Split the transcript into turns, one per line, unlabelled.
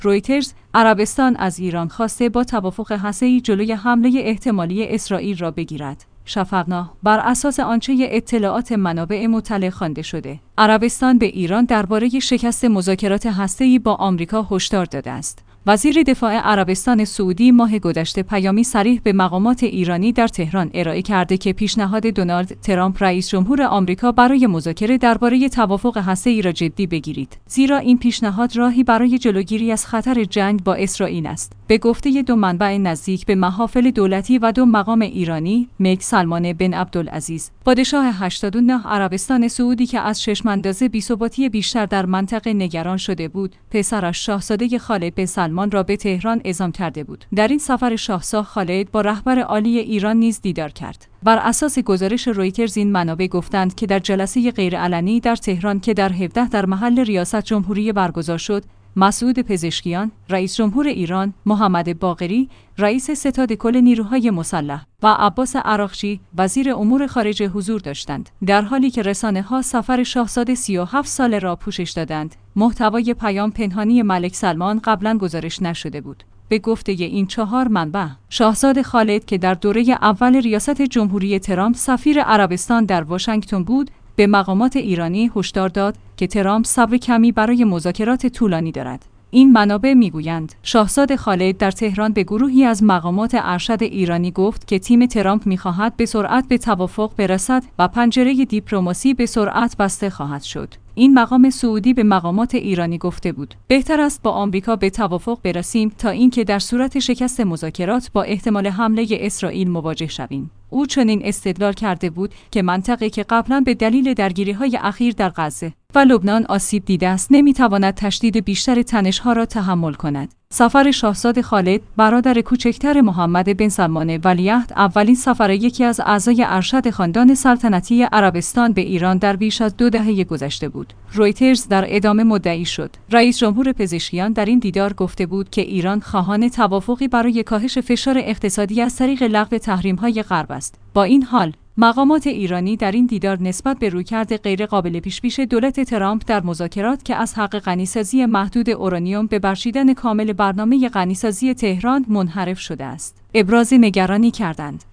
رویترز: عربستان از ایران خواسته با توافق هسته‌ای جلوی حمله احتمالی اسرائیل را بگیرد. شفقنامه: بر اساس آنچه اطلاعات منابع مطلع خوانده شده، عربستان به ایران درباره شکست مذاکرات هسته‌ای با آمریکا هشدار داده است. وزیر دفاع عربستان سعودی ماه گذشته پیامی صریح به مقامات ایرانی در تهران ارائه کرده که پیشنهاد دونالد ترامپ رئیس جمهور آمریکا برای مذاکره درباره توافق هسته‌ای را جدی بگیرید، زیرا این پیشنهاد راهی برای جلوگیری از خطر جنگ با اسرائیل است. به گفته دو منبع نزدیک به محافل دولتی و دو مقام ایرانی، ملک سلمان بن عبدالعزیز، پادشاه 89 عربستان سعودی که از چشم‌انداز بی‌ثباتی بیشتر در منطقه نگران شده بود، پسرش شاهزاده خالد بن سلمان را به تهران اعزام کرده بود. در این سفر شاهزاده خالد با رهبر عالی ایران نیز دیدار کرد. بر اساس گزارش رویترز این منابع گفتند که در جلسه غیرعلنی در تهران که در 17 در محل ریاست جمهوری برگزار شد، مسعود پزشکیان، رئیس جمهور ایران، محمد باقری، رئیس ستاد کل نیروهای مسلح و عباس عراقچی، وزیر امور خارجه حضور داشتند. در حالی که رسانه‌ها سفر شاهزاده 37 ساله را پوشش دادند، محتوای پیام پنهانی ملک سلمان قبلا گزارش نشده بود. به گفته این 4 منبع، شاهزاده خالد که در دوره اول ریاست جمهوری ترامپ سفیر عربستان در واشنگتن بود، به مقامات ایرانی هشدار داد که ترامپ صبر کمی برای مذاکرات طولانی دارد. این منابع میگویند شاهزاده خالد در تهران به گروهی از مقامات ارشد ایرانی گفت که تیم ترامپ می‌خواهد به سرعت به توافق برسد و پنجره دیپلماسی به سرعت بسته خواهد شد. این مقام سعودی به مقامات ایرانی گفته بود بهتر است با آمریکا به توافق برسیم تا اینکه در صورت شکست مذاکرات با احتمال حمله اسرائیل مواجه شویم. او چنین استدلال کرده بود که منطقه که قبلا به دلیل درگیری‌های اخیر در غزه و لبنان آسیب دیده است نمی‌تواند تشدید بیشتر تنش‌ها را تحمل کند. سفر شاهزاده خالد، برادر کوچکتر محمد بن سلمان ولیعهد، اولین سفر یکی از اعضای ارشد خاندان سلطنتی عربستان به ایران در بیش از 2 دهه گذشته بود. رویترز در ادامه مدعی شد رئیس جمهور پزشکیان در این دیدار گفته بود که ایران خواهان توافقی برای کاهش فشار اقتصادی از طریق لغو تحریم‌های غرب است. با این حال، مقامات ایرانی در این دیدار نسبت به رویکرد غیرقابل پیش‌بینی دولت ترامپ در مذاکرات که از حق غنیسازی محدود اورانیوم به بخشیدن کامل برنامه غنیسازی تهران منحرف شده است، ابراز نگرانی کردند.